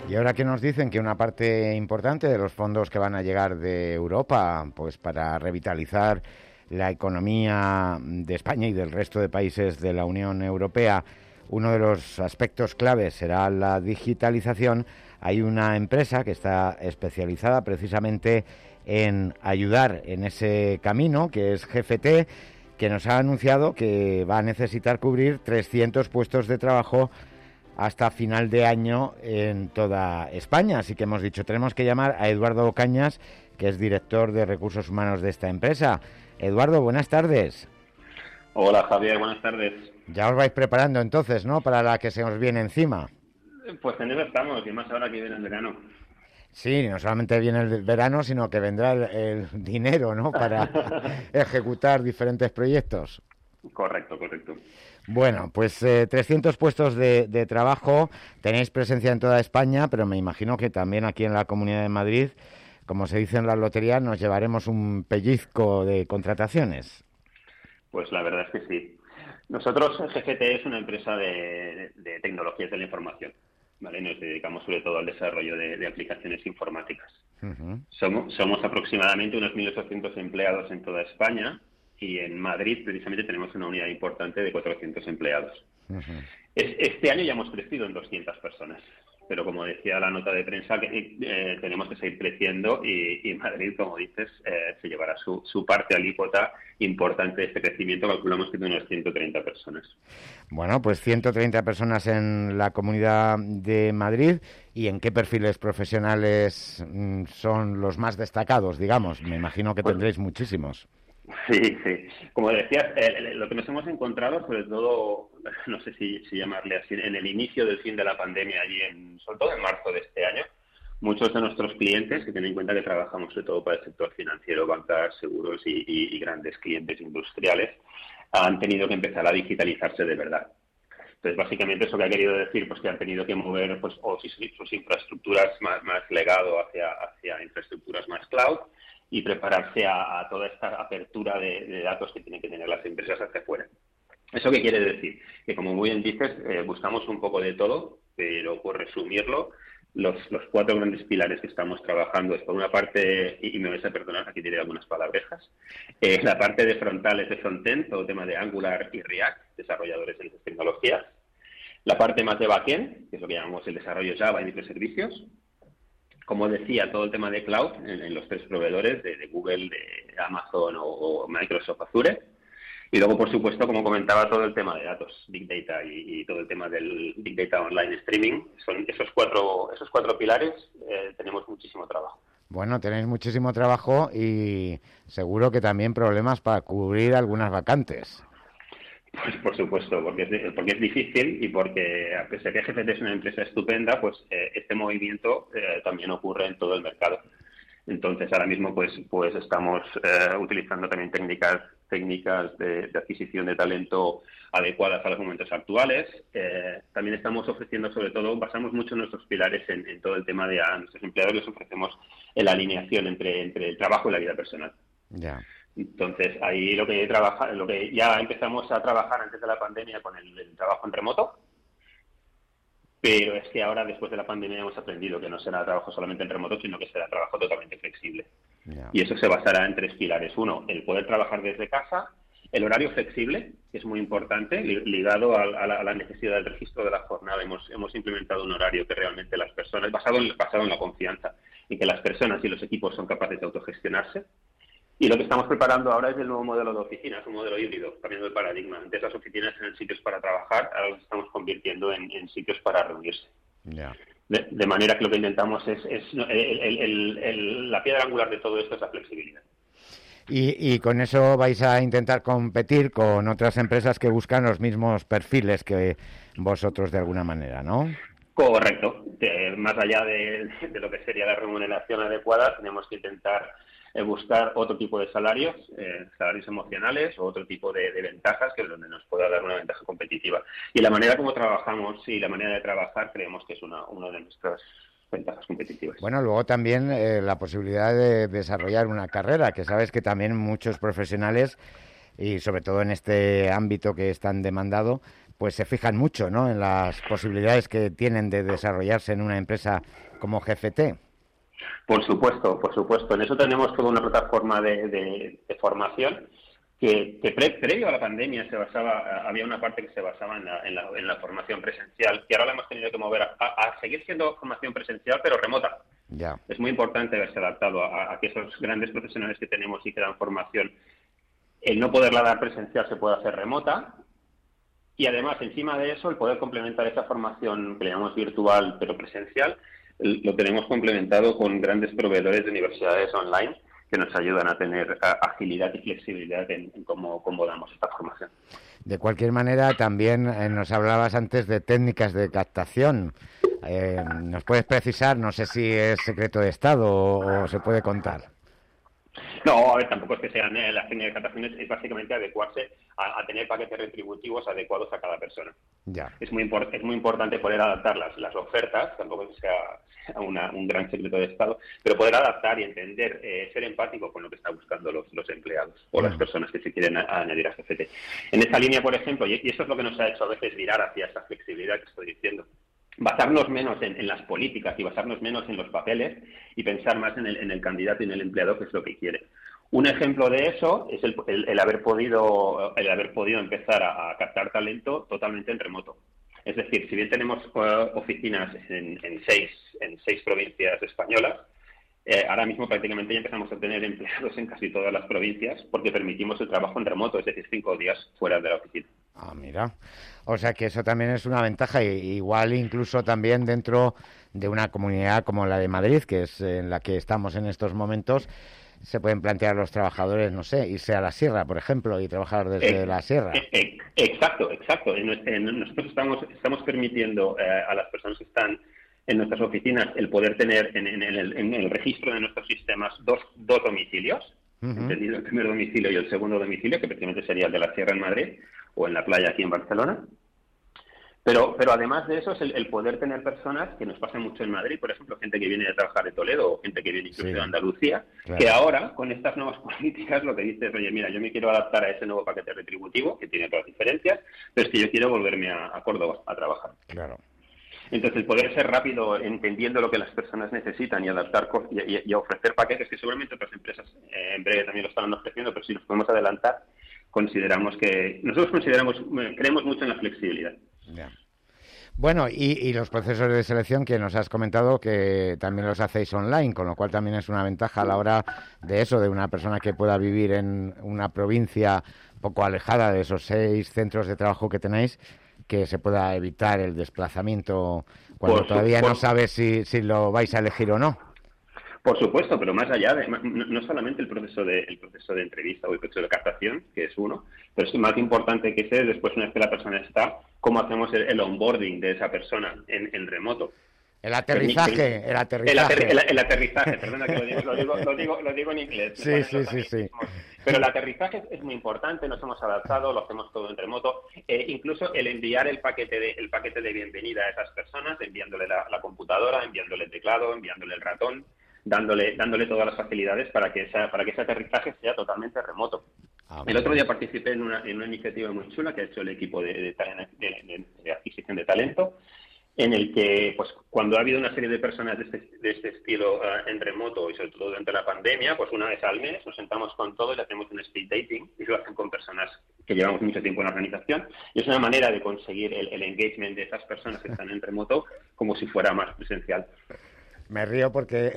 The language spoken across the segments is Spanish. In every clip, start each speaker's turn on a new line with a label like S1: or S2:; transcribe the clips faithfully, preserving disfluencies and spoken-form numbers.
S1: Y ahora que nos dicen que una parte importante de los fondos que van a llegar de Europa, pues para revitalizar la economía de España y del resto de países de la Unión Europea, uno de los aspectos claves será la digitalización. Hay una empresa que está especializada precisamente en ayudar en ese camino, que es G F T, que nos ha anunciado que va a necesitar cubrir trescientos puestos de trabajo hasta final de año en toda España. Así que hemos dicho, tenemos que llamar a Eduardo Cañas, que es director de recursos humanos de esta empresa. Eduardo, buenas tardes.
S2: Hola Javier, buenas tardes.
S1: Ya os vais preparando entonces, ¿no?, para la que se os viene encima.
S2: Pues en eso estamos, y más ahora que viene el verano.
S1: Sí, no solamente viene el verano, sino que vendrá el, el dinero, ¿no?, para ejecutar diferentes proyectos.
S2: Correcto, correcto.
S1: Bueno, pues eh, trescientos puestos de, de trabajo, tenéis presencia en toda España, pero me imagino que también aquí en la Comunidad de Madrid, como se dice en la lotería, nos llevaremos un pellizco de contrataciones.
S2: Pues la verdad es que sí. Nosotros, G F T es una empresa de, de tecnologías de la información, ¿vale? Nos dedicamos sobre todo al desarrollo de, de aplicaciones informáticas. Uh-huh. Somos, somos aproximadamente unos mil ochocientos empleados en toda España, y en Madrid precisamente tenemos una unidad importante de cuatrocientos empleados. Uh-huh. Es, este año ya hemos crecido en doscientas personas, pero como decía la nota de prensa, que eh, tenemos que seguir creciendo y, y Madrid, como dices, eh, se llevará su, su parte alícuota importante de este crecimiento. Calculamos que de unas ciento treinta personas.
S1: Bueno, pues ciento treinta personas en la Comunidad de Madrid. ¿Y en qué perfiles profesionales mm, son los más destacados, digamos? Me imagino que tendréis pues, muchísimos.
S2: Sí, sí. Como decías, eh, lo que nos hemos encontrado, sobre todo, no sé si, si llamarle así, en el inicio del fin de la pandemia, allí en, sobre todo en marzo de este año, muchos de nuestros clientes, que tienen en cuenta que trabajamos sobre todo para el sector financiero, bancas, seguros y, y, y grandes clientes industriales, han tenido que empezar a digitalizarse de verdad. Entonces, básicamente, eso que ha querido decir, pues que han tenido que mover pues o sus, sus infraestructuras más, más legado hacia, hacia infraestructuras más cloud, y prepararse a, a toda esta apertura de, de datos que tienen que tener las empresas hacia afuera. ¿Eso qué quiere decir? Que, como muy bien dices, eh, buscamos un poco de todo, pero por resumirlo, los, los cuatro grandes pilares que estamos trabajando es, por una parte, y, y me vais a perdonar, aquí diré algunas palabrejas, eh, la parte de frontales de frontend, todo el tema de Angular y React, desarrolladores de esas tecnologías. La parte más de backend, que es lo que llamamos el desarrollo Java y microservicios. Como decía, todo el tema de cloud en, en los tres proveedores de, de Google, de Amazon o, o Microsoft Azure. Y luego, por supuesto, como comentaba, todo el tema de datos, Big Data y, y todo el tema del Big Data Online Streaming. Son esos cuatro, esos cuatro pilares, eh, tenemos muchísimo trabajo.
S1: Bueno, tenéis muchísimo trabajo y seguro que también problemas para cubrir algunas vacantes.
S2: Pues por supuesto, porque es, porque es difícil y porque, a pesar de que G F T es una empresa estupenda, pues eh, este movimiento eh, también ocurre en todo el mercado. Entonces, ahora mismo pues pues estamos eh, utilizando también técnicas técnicas de, de adquisición de talento adecuadas a los momentos actuales. Eh, también estamos ofreciendo, sobre todo, basamos mucho nuestros pilares en, en todo el tema de a nuestros empleados les ofrecemos la alineación entre, entre el trabajo y la vida personal.
S1: Ya. Yeah.
S2: Entonces, ahí lo que trabaja, lo que ya empezamos a trabajar antes de la pandemia con el, el trabajo en remoto, pero es que ahora, después de la pandemia, hemos aprendido que no será trabajo solamente en remoto, sino que será trabajo totalmente flexible. Yeah. Y eso se basará en tres pilares. Uno, el poder trabajar desde casa, el horario flexible, que es muy importante, ligado a, a, la, a la necesidad del registro de la jornada. Hemos, hemos implementado un horario que realmente las personas, basado en, basado en la confianza, y que las personas y los equipos son capaces de autogestionarse. Y lo que estamos preparando ahora es el nuevo modelo de oficinas, un modelo híbrido, cambiando el paradigma. Antes las oficinas eran sitios para trabajar, ahora los estamos convirtiendo en, en sitios para reunirse.
S1: Yeah.
S2: De, de manera que lo que intentamos es, es el, el, el, el, la piedra angular de todo esto es la flexibilidad.
S1: Y, y con eso vais a intentar competir con otras empresas que buscan los mismos perfiles que vosotros de alguna manera, ¿no?
S2: Correcto. De, más allá de, de lo que sería la remuneración adecuada, tenemos que intentar eh, buscar otro tipo de salarios, eh, salarios emocionales o otro tipo de, de ventajas que es donde nos pueda dar una ventaja competitiva. Y la manera como trabajamos y la manera de trabajar creemos que es una, una de nuestras ventajas competitivas.
S1: Bueno, luego también eh, la posibilidad de desarrollar una carrera, que sabes que también muchos profesionales, y sobre todo en este ámbito que es tan demandado, pues se fijan mucho, ¿no?, en las posibilidades que tienen de desarrollarse en una empresa como G F T.
S2: Por supuesto, por supuesto. En eso tenemos toda una plataforma de, de, de formación que, que pre, previo a la pandemia se basaba, había una parte que se basaba en la, en la, en la formación presencial, y ahora la hemos tenido que mover a, a seguir siendo formación presencial, pero remota.
S1: Ya.
S2: Es muy importante haberse adaptado a, a que esos grandes profesionales que tenemos y que dan formación, el no poderla dar presencial se puede hacer remota, y además, encima de eso, el poder complementar esa formación que le llamamos virtual pero presencial, lo tenemos complementado con grandes proveedores de universidades online que nos ayudan a tener agilidad y flexibilidad en, en cómo, cómo damos esta formación.
S1: De cualquier manera, también eh, nos hablabas antes de técnicas de captación. Eh, ¿Nos puedes precisar? No sé si es secreto de Estado o, o se puede contar.
S2: No, a ver, tampoco es que sean eh, las técnicas de captación, es, es básicamente adecuarse a, a tener paquetes retributivos adecuados a cada persona.
S1: Ya.
S2: Es muy import, es muy importante poder adaptar las, las ofertas, tampoco es que sea, sea una, un gran secreto de Estado, pero poder adaptar y entender, eh, ser empático con lo que están buscando los, los empleados o las personas que se quieren a, a añadir a G F T. En esta línea, por ejemplo, y, y eso es lo que nos ha hecho a veces virar hacia esa flexibilidad que estoy diciendo, basarnos menos en, en las políticas y basarnos menos en los papeles y pensar más en el, en el candidato y en el empleado, que es lo que quiere. Un ejemplo de eso es el, el, el haber podido el haber podido empezar a, a captar talento totalmente en remoto. Es decir, si bien tenemos uh, oficinas en, en seis en seis provincias españolas, eh, ahora mismo prácticamente ya empezamos a tener empleados en casi todas las provincias porque permitimos el trabajo en remoto, es decir, cinco días fuera de la oficina.
S1: Ah, mira. O sea que eso también es una ventaja, y igual incluso también dentro de una comunidad como la de Madrid, que es en la que estamos en estos momentos, se pueden plantear los trabajadores, no sé, irse a la sierra, por ejemplo, y trabajar desde eh, la sierra.
S2: Eh, exacto, exacto. Nosotros estamos, estamos permitiendo eh, a las personas que están en nuestras oficinas el poder tener en, en, el, en el registro de nuestros sistemas dos, dos domicilios, uh-huh. entendido el primer domicilio y el segundo domicilio, que prácticamente sería el de la sierra en Madrid o en la playa aquí en Barcelona. Pero, pero además de eso es el, el poder tener personas, que nos pasa mucho en Madrid, por ejemplo, gente que viene a trabajar de Toledo o gente que viene incluso sí. de Andalucía, claro. que ahora, con estas nuevas políticas, lo que dice es, oye, mira, yo me quiero adaptar a ese nuevo paquete retributivo, que tiene otras diferencias, pero es que yo quiero volverme a, a Córdoba a trabajar.
S1: Claro.
S2: Entonces, el poder ser rápido entendiendo lo que las personas necesitan y adaptar y, y, y ofrecer paquetes, que seguramente otras empresas eh, en breve también lo están ofreciendo, pero si nos podemos adelantar, consideramos que... Nosotros consideramos, creemos mucho en la flexibilidad.
S1: Yeah. Bueno, y, y los procesos de selección que nos has comentado que también los hacéis online, con lo cual también es una ventaja a la hora de eso, de una persona que pueda vivir en una provincia poco alejada de esos seis centros de trabajo que tenéis, que se pueda evitar el desplazamiento cuando por todavía su, no sabes si, si lo vais a elegir o no.
S2: Por supuesto, pero más allá de, no solamente el proceso de el proceso de entrevista o el proceso de captación, que es uno, pero es más importante que sea después, una vez que la persona está, cómo hacemos el, el onboarding de esa persona en, en remoto.
S1: El aterrizaje, el, el aterrizaje.
S2: El, ater, el, el aterrizaje, perdona que lo digo, lo digo, lo digo, lo digo en inglés.
S1: Sí, sí, sí, sí.
S2: Pero el aterrizaje es muy importante, nos hemos adaptado, lo hacemos todo en remoto. Eh, incluso el enviar el paquete de el paquete de bienvenida a esas personas, enviándole la, la computadora, enviándole el teclado, enviándole el ratón, dándole dándole todas las facilidades para que esa para que ese aterrizaje sea totalmente remoto. Ah, el otro día participé en una, en una iniciativa muy chula que ha hecho el equipo de, de, de, de, de adquisición de talento, en el que, pues, cuando ha habido una serie de personas de este, de este estilo uh, en remoto y sobre todo durante la pandemia, pues una vez al mes nos sentamos con todos y hacemos un speed dating, y lo hacen con personas que llevamos mucho tiempo en la organización, y es una manera de conseguir el, el engagement de esas personas que están en remoto como si fuera más presencial.
S1: Me río porque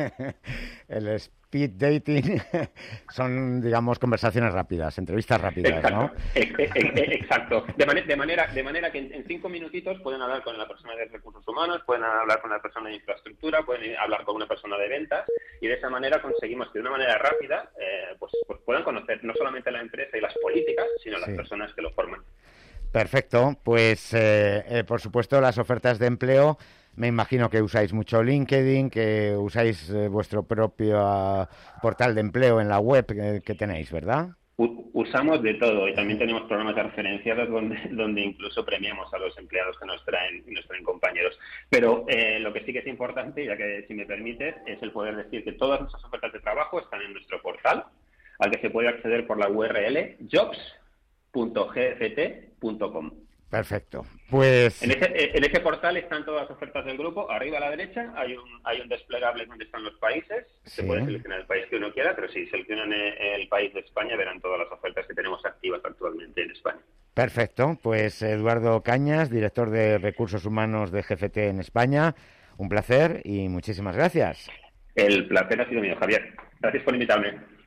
S1: el speed dating son, digamos, conversaciones rápidas, entrevistas rápidas,
S2: exacto,
S1: ¿no?
S2: Exacto. De, man de, manera, de manera que en, en cinco minutitos pueden hablar con la persona de recursos humanos, pueden hablar con la persona de infraestructura, pueden hablar con una persona de ventas, y de esa manera conseguimos que de una manera rápida eh, pues, pues puedan conocer no solamente la empresa y las políticas, sino las sí. personas que lo forman.
S1: Perfecto. Pues, eh, eh, por supuesto, las ofertas de empleo... Me imagino que usáis mucho LinkedIn, que usáis eh, vuestro propio uh, portal de empleo en la web que, que tenéis, ¿verdad?
S2: U usamos de todo, y también tenemos programas de referenciados donde, donde incluso premiamos a los empleados que nos traen, nos traen compañeros. Pero eh, lo que sí que es importante, ya que si me permites, es el poder decir que todas nuestras ofertas de trabajo están en nuestro portal, al que se puede acceder por la U R L jobs punto g f t punto com.
S1: Perfecto. Pues
S2: En ese, en ese portal están todas las ofertas del grupo. Arriba a la derecha hay un, hay un desplegable donde están los países.
S1: sí.
S2: Se puede seleccionar el país que uno quiera, pero si seleccionan el, el país de España verán todas las ofertas que tenemos activas actualmente en España.
S1: Perfecto. Pues Eduardo Cañas, director de Recursos Humanos de G F T en España. Un placer y muchísimas gracias.
S2: El placer ha sido mío, Javier. Gracias por invitarme.